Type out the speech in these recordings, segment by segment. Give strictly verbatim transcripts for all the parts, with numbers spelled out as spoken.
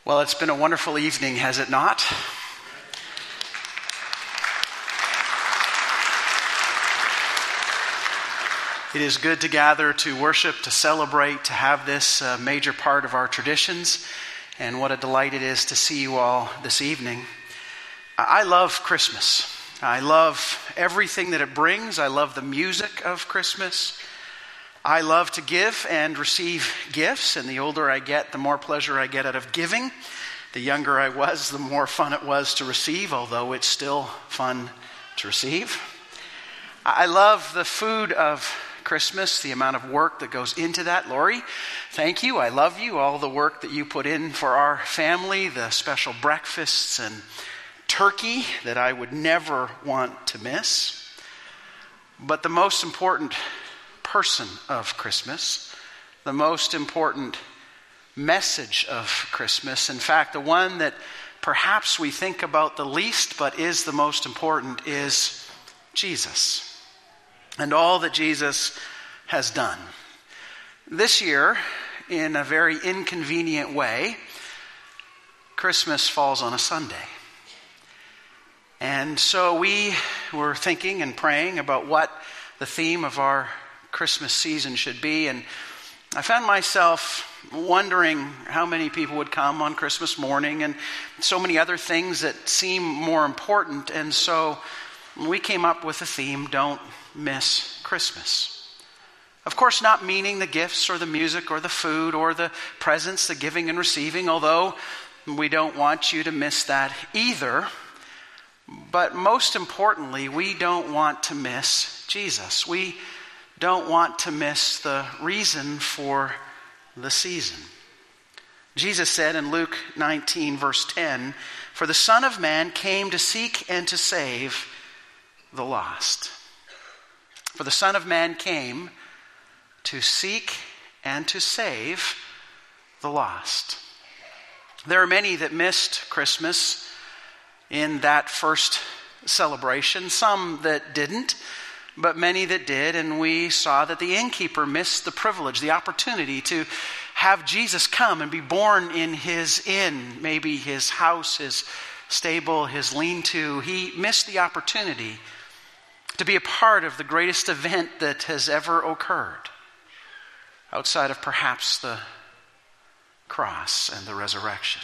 Well, it's been a wonderful evening, has it not? It is good to gather, to worship, to celebrate, to have this uh, major part of our traditions. And what a delight it is to see you all this evening. I love Christmas. I love everything that it brings. I love the music of Christmas. I love to give and receive gifts, and the older I get, the more pleasure I get out of giving. The younger I was, the more fun it was to receive, although it's still fun to receive. I love the food of Christmas, the amount of work that goes into that. Lori, thank you. I love you. All the work that you put in for our family, the special breakfasts and turkey that I would never want to miss. But the most important person of Christmas, the most important message of Christmas, in fact, the one that perhaps we think about the least but is the most important, is Jesus and all that Jesus has done. This year, in a very inconvenient way, Christmas falls on a Sunday. And so we were thinking and praying about what the theme of our Christmas season should be, and I found myself wondering how many people would come on Christmas morning and so many other things that seem more important. And so we came up with the theme, Don't Miss Christmas. Of course, not meaning the gifts or the music or the food or the presents, the giving and receiving, although we don't want you to miss that either. But most importantly, we don't want to miss Jesus. We don't want to miss the reason for the season. Jesus said in Luke nineteen, verse ten, "For the Son of Man came to seek and to save the lost." For the Son of Man came to seek and to save the lost. There are many that missed Christmas in that first celebration, some that didn't, but many that did, and we saw that the innkeeper missed the privilege, the opportunity to have Jesus come and be born in his inn, maybe his house, his stable, his lean-to. He missed the opportunity to be a part of the greatest event that has ever occurred, outside of perhaps the cross and the resurrection.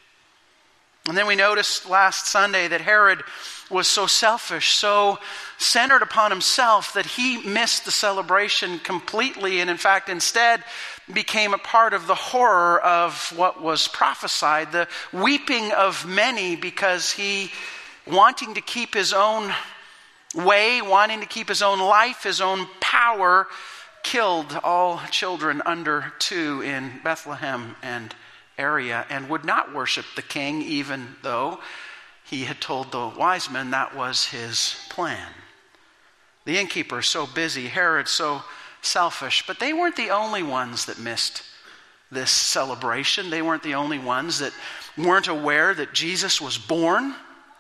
And then we noticed last Sunday that Herod was so selfish, so centered upon himself, that he missed the celebration completely, and in fact instead became a part of the horror of what was prophesied, the weeping of many, because he, wanting to keep his own way, wanting to keep his own life, his own power, killed all children under two in Bethlehem and area, and would not worship the king, even though he had told the wise men that was his plan. The innkeeper so busy, Herod so selfish, but they weren't the only ones that missed this celebration. They weren't the only ones that weren't aware that Jesus was born.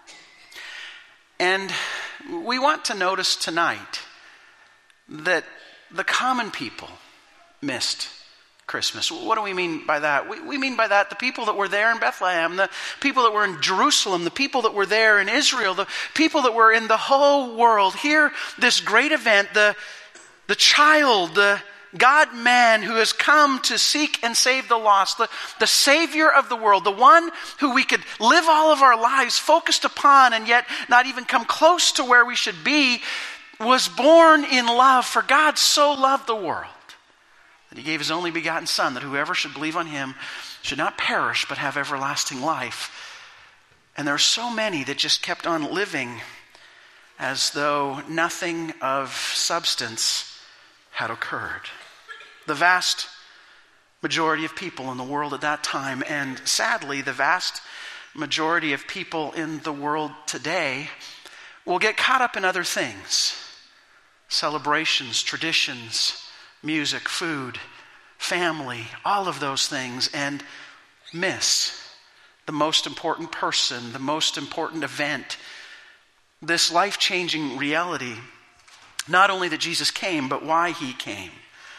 And we want to notice tonight that the common people missed Christmas. What do we mean by that? We, we mean by that the people that were there in Bethlehem, the people that were in Jerusalem, the people that were there in Israel, the people that were in the whole world. Here, this great event, the, the child, the God-man who has come to seek and save the lost, the, the Savior of the world, the one who we could live all of our lives focused upon and yet not even come close to where we should be, was born in love. For God so loved the world that he gave his only begotten Son, that whoever should believe on him should not perish but have everlasting life. And there are so many that just kept on living as though nothing of substance had occurred. The vast majority of people in the world at that time, and sadly the vast majority of people in the world today, will get caught up in other things. Celebrations, traditions, music, food, family, all of those things, and miss the most important person, the most important event, this life-changing reality, not only that Jesus came, but why he came.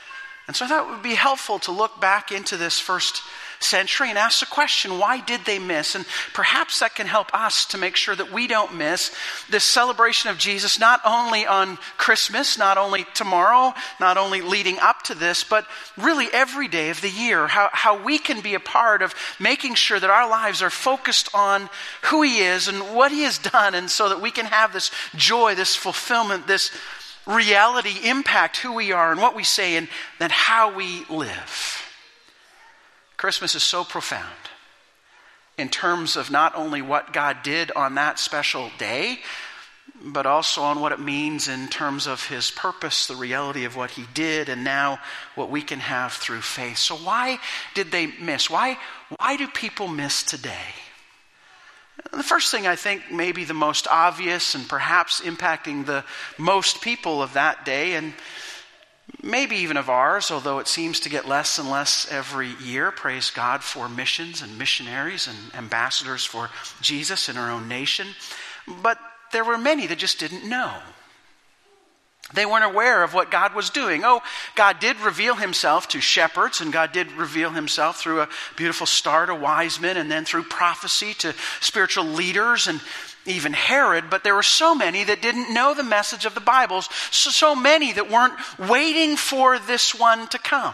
And so I thought it would be helpful to look back into this first century and ask the question, why did they miss? And perhaps that can help us to make sure that we don't miss this celebration of Jesus, not only on Christmas, not only tomorrow, not only leading up to this, but really every day of the year. How, how we can be a part of making sure that our lives are focused on who he is and what he has done, and so that we can have this joy, this fulfillment, this reality impact who we are and what we say and then how we live. Christmas is so profound in terms of not only what God did on that special day, but also on what it means in terms of his purpose, the reality of what he did, and now what we can have through faith. So why did they miss? Why, why do people miss today? The first thing, I think, maybe the most obvious and perhaps impacting the most people of that day, and maybe even of ours, although it seems to get less and less every year. Praise God for missions and missionaries and ambassadors for Jesus in our own nation. But there were many that just didn't know. They weren't aware of what God was doing. Oh, God did reveal himself to shepherds, and God did reveal himself through a beautiful star to wise men, and then through prophecy to spiritual leaders and even Herod. But there were so many that didn't know the message of the Bibles, so, so many that weren't waiting for this one to come.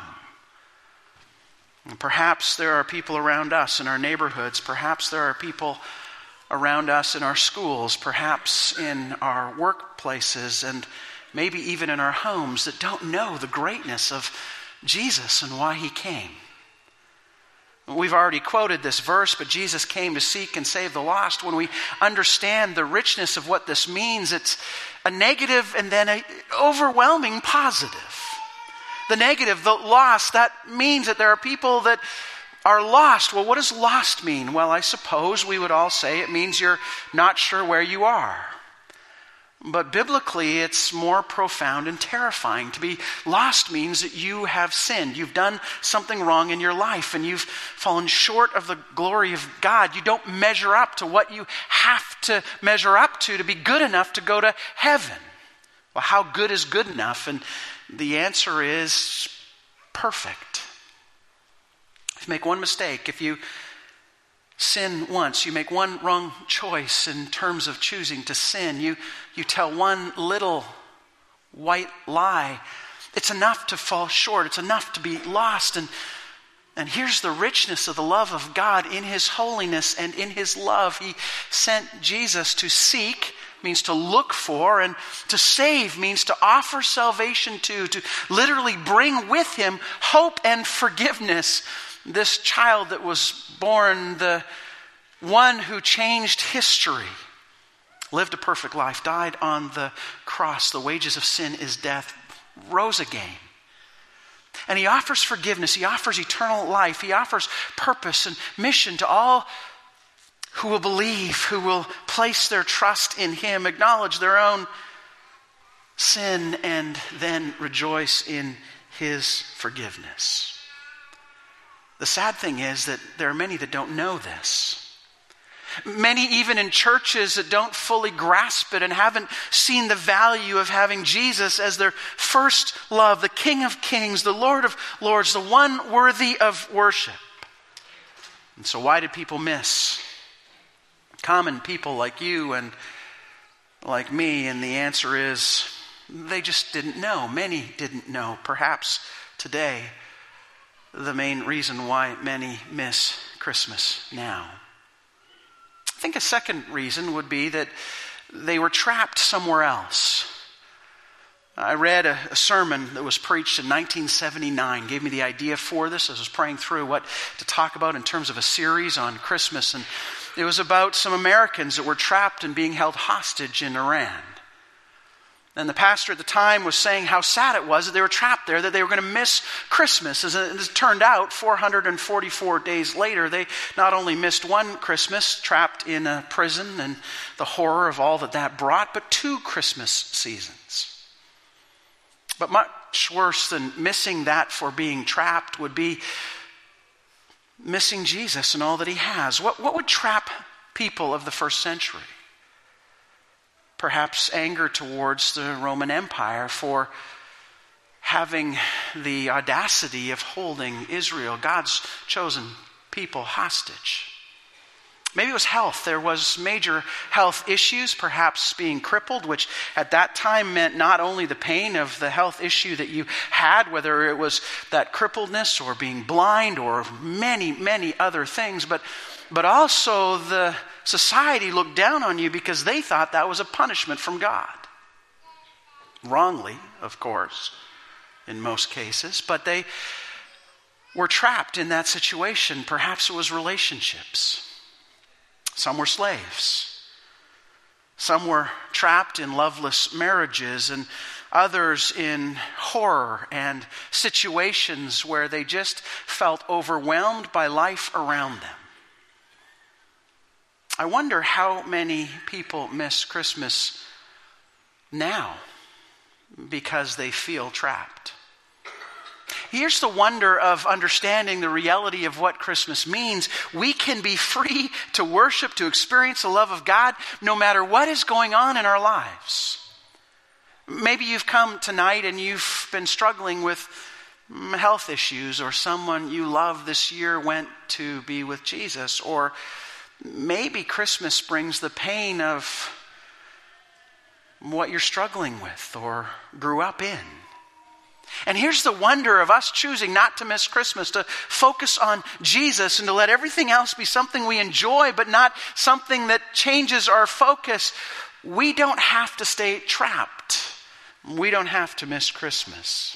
And perhaps there are people around us in our neighborhoods. Perhaps there are people around us in our schools, perhaps in our workplaces, and maybe even in our homes that don't know the greatness of Jesus and why he came. We've already quoted this verse, but Jesus came to seek and save the lost. When we understand the richness of what this means, it's a negative and then an overwhelming positive. The negative, the lost, that means that there are people that are lost. Well, what does lost mean? Well, I suppose we would all say it means you're not sure where you are. But biblically, it's more profound and terrifying. To be lost means that you have sinned. You've done something wrong in your life, and you've fallen short of the glory of God. You don't measure up to what you have to measure up to to be good enough to go to heaven. Well, how good is good enough? And the answer is perfect. If you make one mistake, if you sin once, you make one wrong choice in terms of choosing to sin, you, you tell one little white lie, it's enough to fall short. It's enough to be lost. And, and here's the richness of the love of God in his holiness and in his love. He sent Jesus to seek, means to look for, and to save means to offer salvation to, to literally bring with him hope and forgiveness. This child that was born, the one who changed history, lived a perfect life, died on the cross. The wages of sin is death, rose again. And he offers forgiveness. He offers eternal life. He offers purpose and mission to all who will believe, who will place their trust in him, acknowledge their own sin, and then rejoice in his forgiveness. The sad thing is that there are many that don't know this. Many even in churches that don't fully grasp it and haven't seen the value of having Jesus as their first love, the King of Kings, the Lord of Lords, the one worthy of worship. And so why did people miss? Common people like you and like me, and the answer is they just didn't know. Many didn't know. Perhaps today the main reason why many miss Christmas now. I think a second reason would be that they were trapped somewhere else. I read a, a sermon that was preached in nineteen seventy-nine, gave me the idea for this as I was praying through what to talk about in terms of a series on Christmas. And it was about some Americans that were trapped and being held hostage in Iran. And the pastor at the time was saying how sad it was that they were trapped there, that they were going to miss Christmas. As it turned out, four hundred forty-four days later, they not only missed one Christmas trapped in a prison and the horror of all that that brought, but two Christmas seasons. But much worse than missing that for being trapped would be missing Jesus and all that he has. What, what would trap people of the first century? Perhaps anger towards the Roman Empire for having the audacity of holding Israel, God's chosen people, hostage. Maybe it was health. There was major health issues, perhaps being crippled, which at that time meant not only the pain of the health issue that you had, whether it was that crippledness or being blind or many, many other things, but, but also the society looked down on you because they thought that was a punishment from God. Wrongly, of course, in most cases, but they were trapped in that situation. Perhaps it was relationships. Some were slaves. Some were trapped in loveless marriages, and others in horror and situations where they just felt overwhelmed by life around them. I wonder how many people miss Christmas now because they feel trapped. Here's the wonder of understanding the reality of what Christmas means. We can be free to worship, to experience the love of God, no matter what is going on in our lives. Maybe you've come tonight and you've been struggling with health issues, or someone you love this year went to be with Jesus, or maybe Christmas brings the pain of what you're struggling with or grew up in. And here's the wonder of us choosing not to miss Christmas, to focus on Jesus and to let everything else be something we enjoy, but not something that changes our focus. We don't have to stay trapped. We don't have to miss Christmas.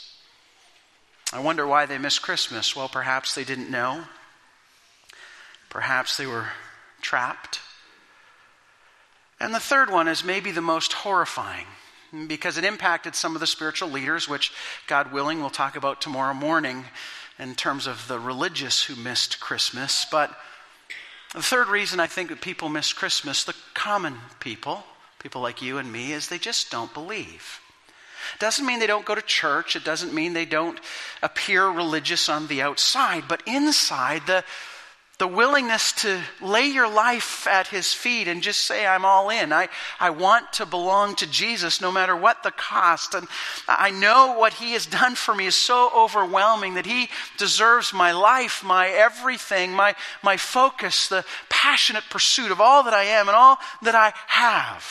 I wonder why they missed Christmas. Well, perhaps they didn't know. Perhaps they were trapped. And the third one is maybe the most horrifying, because it impacted some of the spiritual leaders, which, God willing, we'll talk about tomorrow morning in terms of the religious who missed Christmas. But the third reason I think that people miss Christmas, the common people, people like you and me, is they just don't believe. It doesn't mean they don't go to church. It doesn't mean they don't appear religious on the outside. But inside, the The willingness to lay your life at his feet and just say, I'm all in. I, I want to belong to Jesus no matter what the cost. And I know what he has done for me is so overwhelming that he deserves my life, my everything, my, my focus, the passionate pursuit of all that I am and all that I have.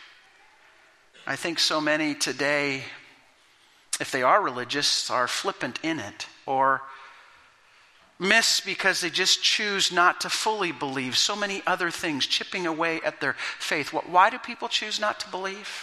I think so many today, if they are religious, are flippant in it, or miss because they just choose not to fully believe. So many other things chipping away at their faith. Why do people choose not to believe?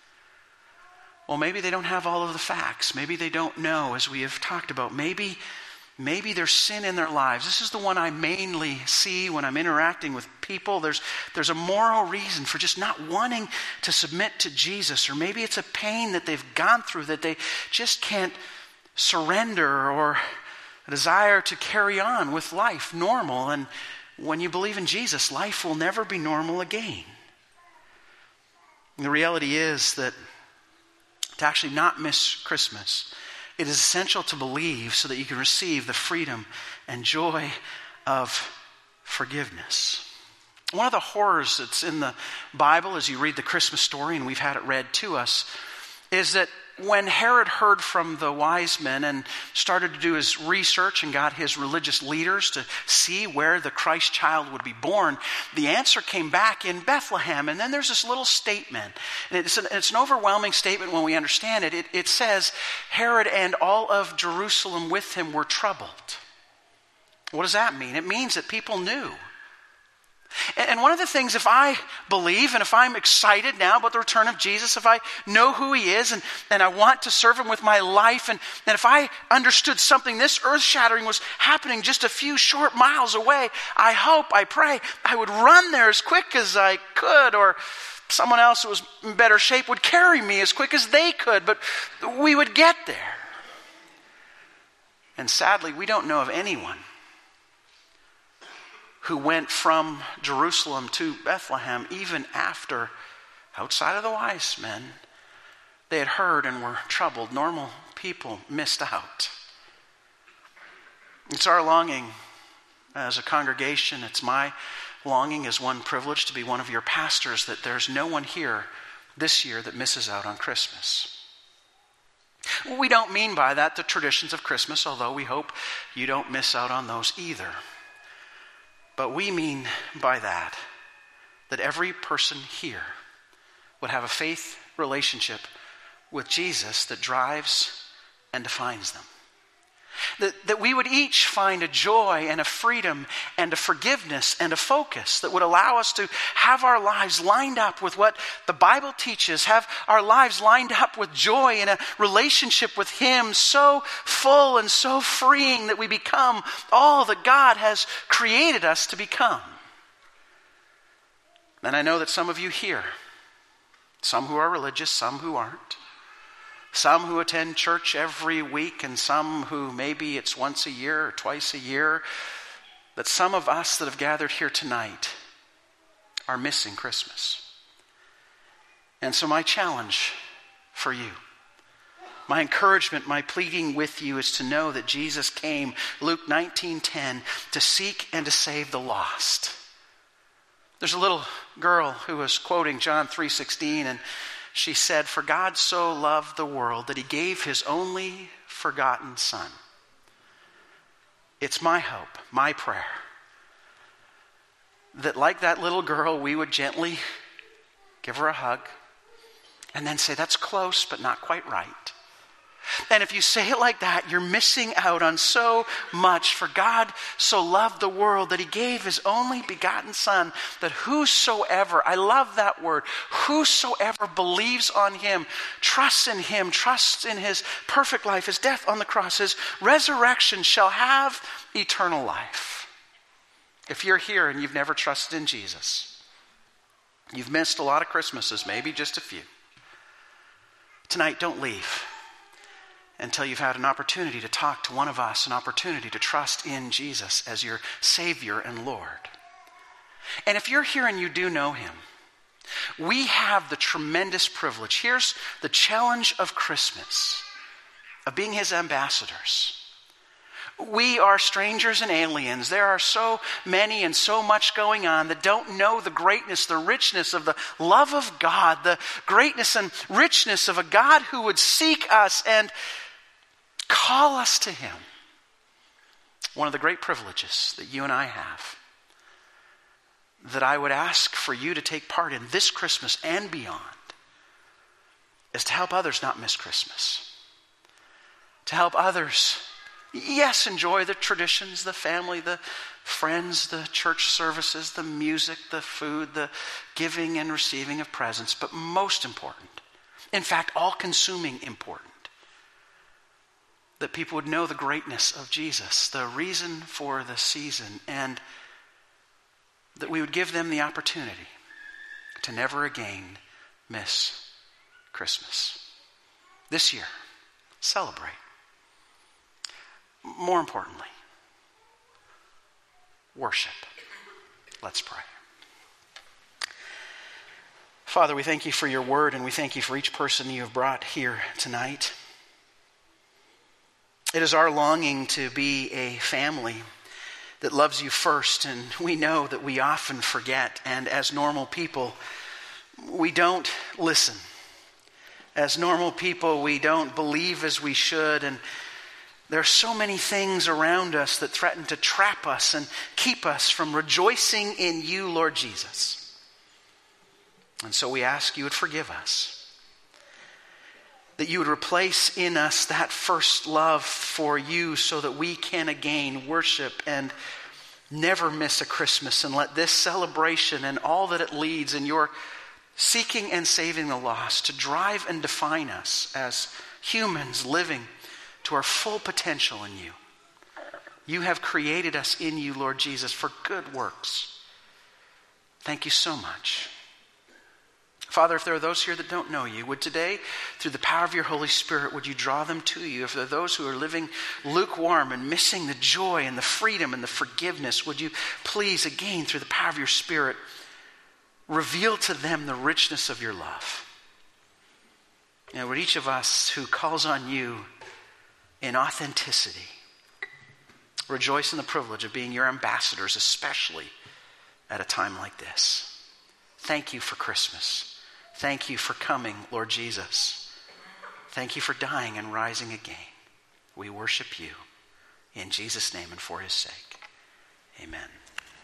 Well, maybe they don't have all of the facts. Maybe they don't know, as we have talked about. Maybe, maybe there's sin in their lives. This is the one I mainly see when I'm interacting with people. There's, there's a moral reason for just not wanting to submit to Jesus. Or maybe it's a pain that they've gone through that they just can't surrender, or a desire to carry on with life normal. And when you believe in Jesus, life will never be normal again. And the reality is that to actually not miss Christmas, it is essential to believe so that you can receive the freedom and joy of forgiveness. One of the horrors that's in the Bible as you read the Christmas story, and we've had it read to us, is that when Herod heard from the wise men and started to do his research and got his religious leaders to see where the Christ child would be born, the answer came back in Bethlehem. And then there's this little statement. And it's an, it's an overwhelming statement when we understand it. it. It says, Herod and all of Jerusalem with him were troubled. What does that mean? It means that people knew. And one of the things, if I believe and if I'm excited now about the return of Jesus, if I know who he is and, and I want to serve him with my life, and, and if I understood something this earth-shattering was happening just a few short miles away, I hope, I pray, I would run there as quick as I could, or someone else who was in better shape would carry me as quick as they could, but we would get there. And sadly, we don't know of anyone who went from Jerusalem to Bethlehem even after, outside of the wise men, they had heard and were troubled. Normal people missed out. It's our longing as a congregation, it's my longing as one privileged to be one of your pastors, that there's no one here this year that misses out on Christmas. We don't mean by that the traditions of Christmas, although we hope you don't miss out on those either. But we mean by that that every person here would have a faith relationship with Jesus that drives and defines them. That, that we would each find a joy and a freedom and a forgiveness and a focus that would allow us to have our lives lined up with what the Bible teaches, have our lives lined up with joy and a relationship with Him so full and so freeing that we become all that God has created us to become. And I know that some of you here, some who are religious, some who aren't, some who attend church every week and some who maybe it's once a year or twice a year, that some of us that have gathered here tonight are missing Christmas. And so my challenge for you, my encouragement, my pleading with you is to know that Jesus came, Luke nineteen ten, to seek and to save the lost. There's a little girl who was quoting John three sixteen, and she said, "For God so loved the world that He gave His only forgotten Son." It's my hope, my prayer, that like that little girl, we would gently give her a hug and then say, "That's close, but not quite right." And if you say it like that, you're missing out on so much. For God so loved the world that He gave His only begotten Son, that whosoever, I love that word, whosoever believes on Him, trusts in Him, trusts in His perfect life, His death on the cross, His resurrection, shall have eternal life. If you're here and you've never trusted in Jesus, you've missed a lot of Christmases, maybe just a few. Tonight, don't leave until you've had an opportunity to talk to one of us, an opportunity to trust in Jesus as your Savior and Lord. And if you're here and you do know Him, we have the tremendous privilege. Here's the challenge of Christmas, of being His ambassadors. We are strangers and aliens. There are so many and so much going on that don't know the greatness, the richness of the love of God, the greatness and richness of a God who would seek us and call us to Him. One of the great privileges that you and I have, that I would ask for you to take part in this Christmas and beyond, is to help others not miss Christmas. To help others, yes, enjoy the traditions, the family, the friends, the church services, the music, the food, the giving and receiving of presents, but most important, in fact, all-consuming important, that people would know the greatness of Jesus, the reason for the season, and that we would give them the opportunity to never again miss Christmas. This year, celebrate. More importantly, worship. Let's pray. Father, we thank You for Your word, and we thank You for each person You have brought here tonight. It is our longing to be a family that loves You first, and we know that we often forget, and as normal people, we don't listen. As normal people, we don't believe as we should, and there are so many things around us that threaten to trap us and keep us from rejoicing in You, Lord Jesus. And so we ask You would forgive us, that You would replace in us that first love for You so that we can again worship and never miss a Christmas, and let this celebration and all that it leads in Your seeking and saving the lost to drive and define us as humans living to our full potential in You. You have created us in You, Lord Jesus, for good works. Thank You so much. Father, if there are those here that don't know You, would today, through the power of Your Holy Spirit, would You draw them to You? If there are those who are living lukewarm and missing the joy and the freedom and the forgiveness, would You please, again, through the power of Your Spirit, reveal to them the richness of Your love? And would each of us who calls on You in authenticity rejoice in the privilege of being Your ambassadors, especially at a time like this. Thank You for Christmas. Thank You for coming, Lord Jesus. Thank you for dying and rising again. We worship you in Jesus' name and for his sake. Amen.